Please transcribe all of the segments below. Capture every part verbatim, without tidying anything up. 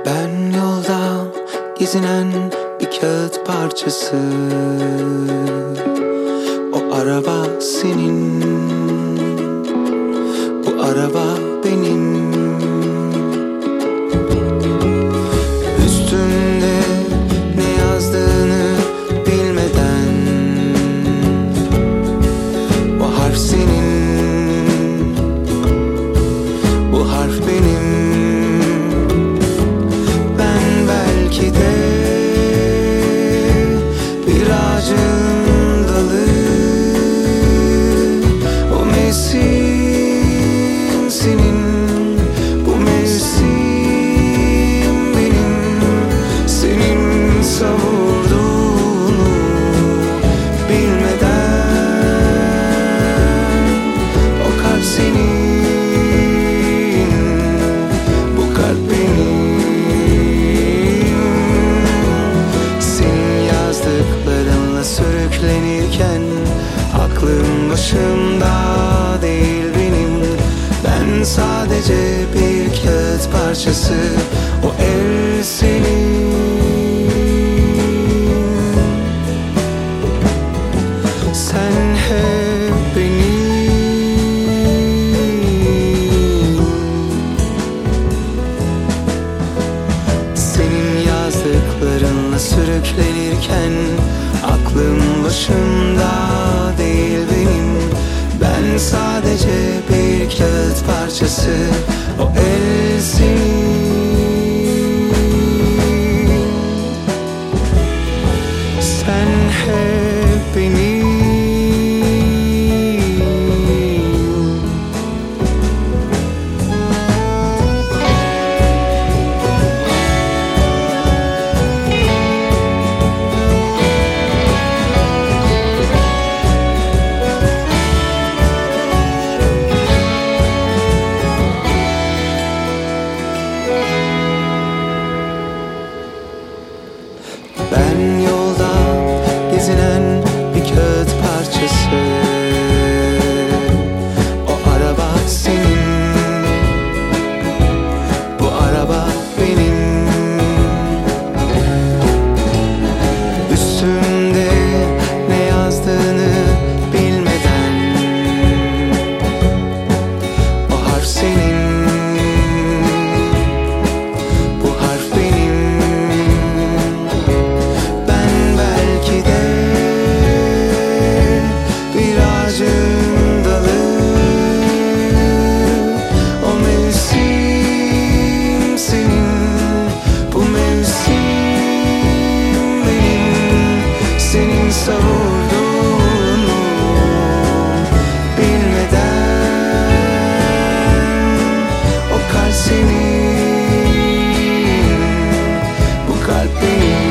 Ben yolda gezinen bir kağıt parçası. O araba senin, bu araba benim. Üstünde ne yazdığını bilmeden, o harf senin, bu harf benim. Ben belki de bir ağacın dalı, o mevsim senin, bu mevsim benim. Senin savurduğunu bilmeden, o kalp senin, bu kalp benim. Senin yazdıklarınla sürüklenirken aklım başımda değil benim. Ben sadece bir kağıt parçası, o el senin. Sen hep benim. Senin yazdıklarınla sürüklenirken aklım başımda değil benim. Ben sadece bir kağıt parçası, o el senin. Sen hep benim. Ben yolda gezinen bir kağıt parçası. O araba senin, bu araba benim. Üstümde ne yazdığını bilmeden, o harf senin, bu harf benim. Belki de bir ağacın dalı, o mevsim senin, bu mevsim benim. Senin savurduğunu bilmeden, o kalp senin, bu kalp benim.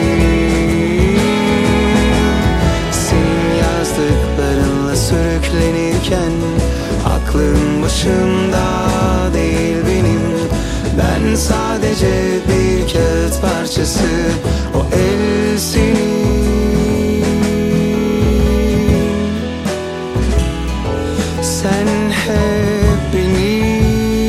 Sürüklenirken aklım başımda değil benim. Ben sadece bir kağıt parçası, o el senin. Sen hep benim.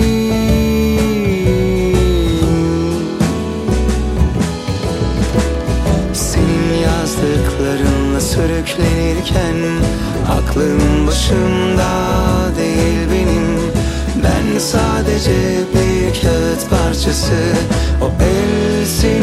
Senin yazdıklarınla sürüklenirken aklım başımda değil benim. Ben sadece bir kağıt parçası, o el senin.